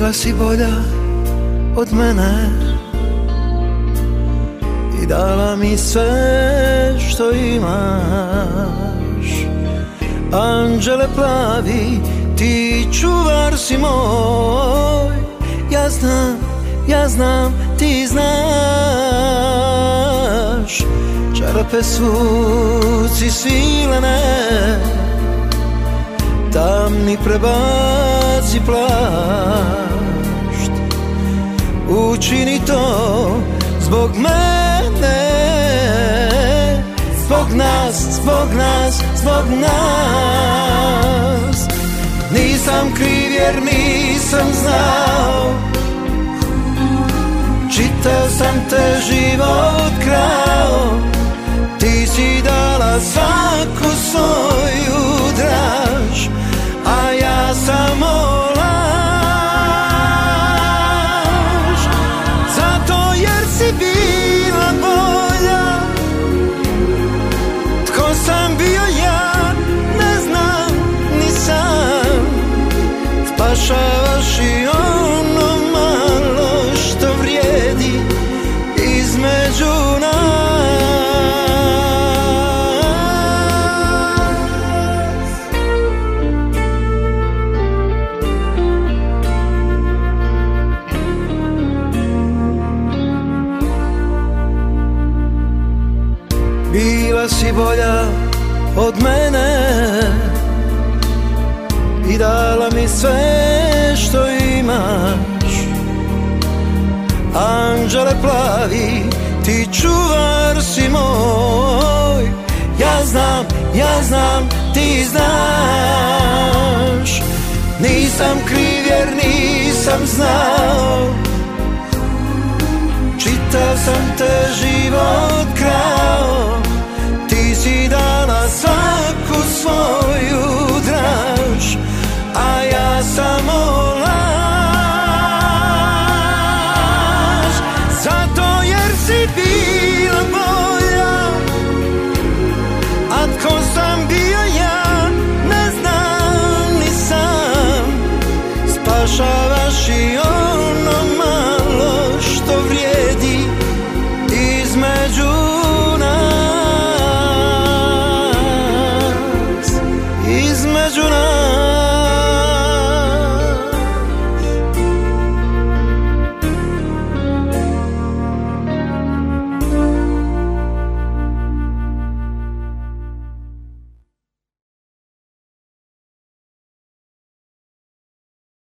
Bila si bolja od mene i dala mi sve što imaš. Anđele plavi, ti čuvar si moj. Ja znam, ti znaš. Čarape svuci svilene, tamni prebaci plašt. Učini to zbog mene, zbog nas. Nisam kriv jer nisam znao, čitao sam te život krao. Ti si dala svaku svoju draž, a ja samo laž. Zato jer si bila bolja. Tko sam bio ja, ne znam ni sam. Spašavaš i ono malo što vrijedi između nas. Bila si bolja od mene i dala mi sve što imaš. Anđele plavi, ti čuvar si moj. Ja znam, ti znaš. Nisam kriv jer nisam znao, čitao sam te život